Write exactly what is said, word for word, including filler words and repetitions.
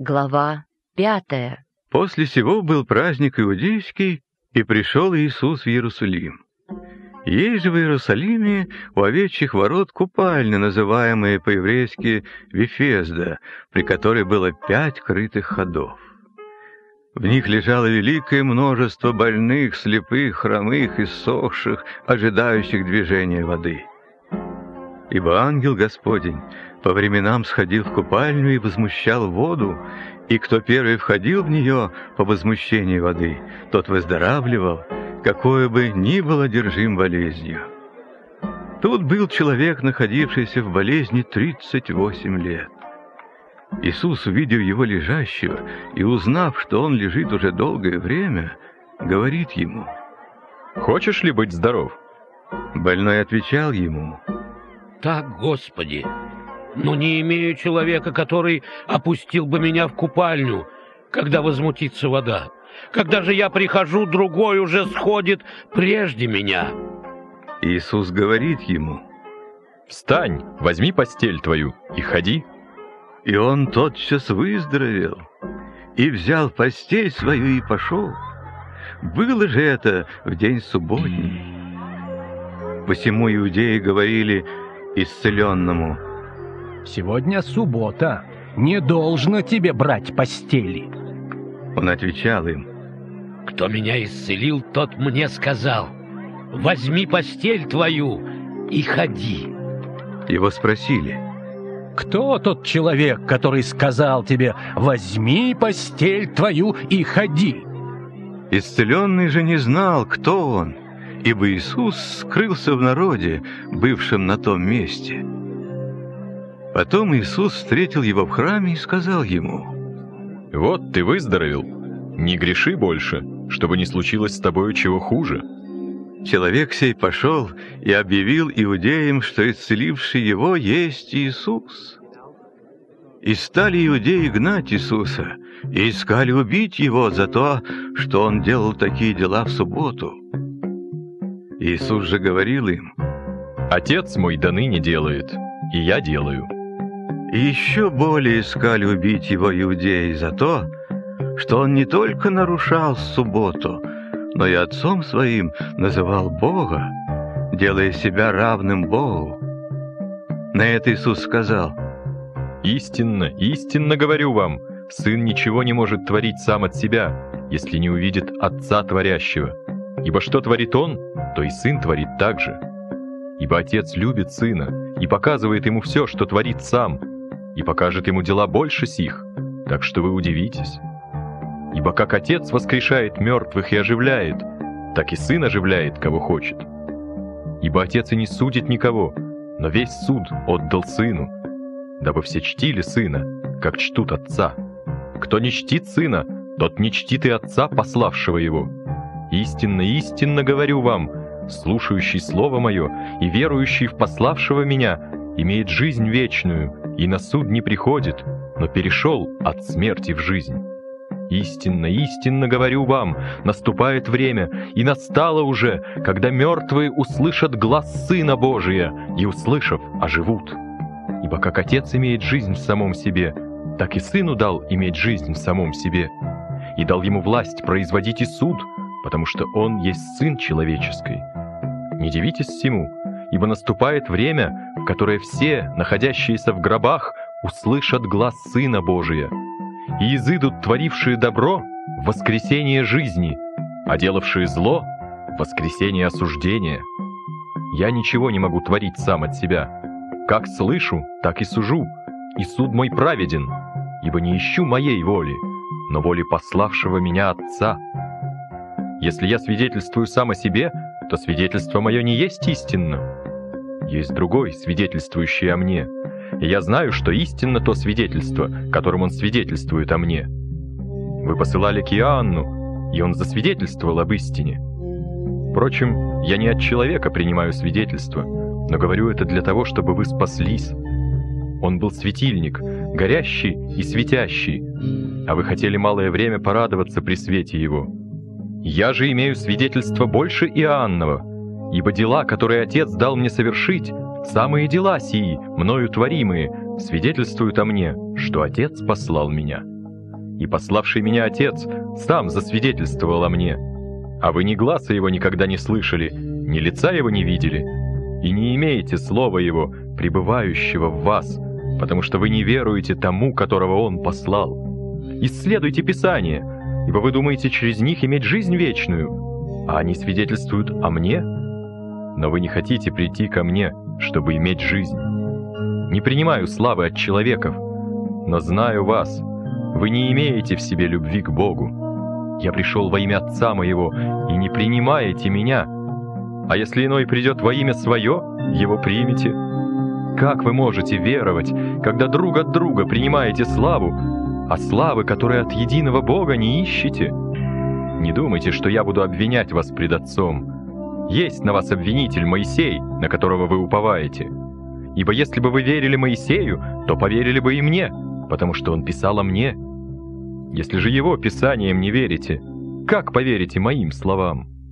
Глава пятая. После сего был праздник иудейский, и пришел Иисус в Иерусалим. Есть же в Иерусалиме у овечьих ворот купальня, называемая по-еврейски Вифезда, при которой было пять крытых ходов. В них лежало великое множество больных, слепых, хромых, иссохших, ожидающих движения воды. Ибо ангел Господень по временам сходил в купальню и возмущал воду, и кто первый входил в нее по возмущении воды, тот выздоравливал, какое бы ни был одержим болезнью. Тут был человек, находившийся в болезни тридцать восемь лет. Иисус, увидев его лежащего и узнав, что он лежит уже долгое время, говорит ему: «Хочешь ли быть здоров?» Больной отвечал ему: «Так, Господи, но не имею человека, который опустил бы меня в купальню, когда возмутится вода. Когда же я прихожу, другой уже сходит прежде меня». Иисус говорит ему: «Встань, возьми постель твою и ходи». И он тотчас выздоровел, и взял постель свою и пошел. Было же это в день субботний. Посему иудеи говорили исцеленному: «Сегодня суббота, не должно тебе брать постели». Он отвечал им: «Кто меня исцелил, тот мне сказал: возьми постель твою и ходи». Его спросили: «Кто тот человек, который сказал тебе: возьми постель твою и ходи?» Исцеленный же не знал, кто он, ибо Иисус скрылся в народе, бывшем на том месте. Потом Иисус встретил его в храме и сказал ему: «Вот ты выздоровел, не греши больше, чтобы не случилось с тобою чего хуже». Человек сей пошел и объявил иудеям, что исцеливший его есть Иисус. И стали иудеи гнать Иисуса, и искали убить его за то, что он делал такие дела в субботу. Иисус же говорил им: «Отец мой до ныне делает, и я делаю». И еще более искали убить его иудеи за то, что он не только нарушал субботу, но и отцом своим называл Бога, делая себя равным Богу. На это Иисус сказал: «Истинно, истинно говорю вам, Сын ничего не может творить сам от себя, если не увидит Отца Творящего. Ибо что творит Он, то и Сын творит так же. Ибо Отец любит Сына и показывает Ему все, что творит Сам, и покажет Ему дела больше сих, так что вы удивитесь. Ибо как Отец воскрешает мертвых и оживляет, так и Сын оживляет, кого хочет. Ибо Отец и не судит никого, но весь суд отдал Сыну, дабы все чтили Сына, как чтут Отца. Кто не чтит Сына, тот не чтит и Отца, пославшего Его. Истинно, истинно говорю вам, слушающий Слово Мое и верующий в пославшего Меня имеет жизнь вечную, и на суд не приходит, но перешел от смерти в жизнь. Истинно, истинно говорю вам, наступает время, и настало уже, когда мертвые услышат глас Сына Божия, и, услышав, оживут. Ибо как Отец имеет жизнь в самом себе, так и Сыну дал иметь жизнь в самом себе, и дал Ему власть производить и суд, потому что Он есть Сын человеческий. Не дивитесь всему, ибо наступает время, в которое все, находящиеся в гробах, услышат глас Сына Божия, и изыдут творившие добро в воскресение жизни, а делавшие зло в воскресение осуждения. Я ничего не могу творить сам от себя. Как слышу, так и сужу, и суд мой праведен, ибо не ищу моей воли, но воли пославшего меня Отца. Если я свидетельствую сам о себе, то свидетельство мое не есть истинно. Есть другой, свидетельствующий о мне, и я знаю, что истинно то свидетельство, которым он свидетельствует о мне. Вы посылали к Иоанну, и он засвидетельствовал об истине. Впрочем, я не от человека принимаю свидетельство, но говорю это для того, чтобы вы спаслись. Он был светильник, горящий и светящий, а вы хотели малое время порадоваться при свете его. Я же имею свидетельство больше Иоаннова, ибо дела, которые Отец дал мне совершить, самые дела сии, мною творимые, свидетельствуют о мне, что Отец послал меня. и пославший меня Отец сам засвидетельствовал о мне. А вы ни гласа его никогда не слышали, ни лица его не видели, и не имеете слова его, пребывающего в вас, потому что вы не веруете тому, которого он послал. Исследуйте Писание, ибо вы думаете через них иметь жизнь вечную, а они свидетельствуют о мне. Но вы не хотите прийти ко мне, чтобы иметь жизнь. Не принимаю славы от человеков, но знаю вас, вы не имеете в себе любви к Богу. Я пришел во имя Отца моего, и не принимаете меня. А если иной придет во имя свое, его примите. Как вы можете веровать, когда друг от друга принимаете славу, а славы, которые от единого Бога, не ищете? Не думайте, что я буду обвинять вас пред Отцом. Есть на вас обвинитель Моисей, на которого вы уповаете. Ибо если бы вы верили Моисею, то поверили бы и мне, потому что он писал о мне. Если же его писаниям не верите, как поверите моим словам?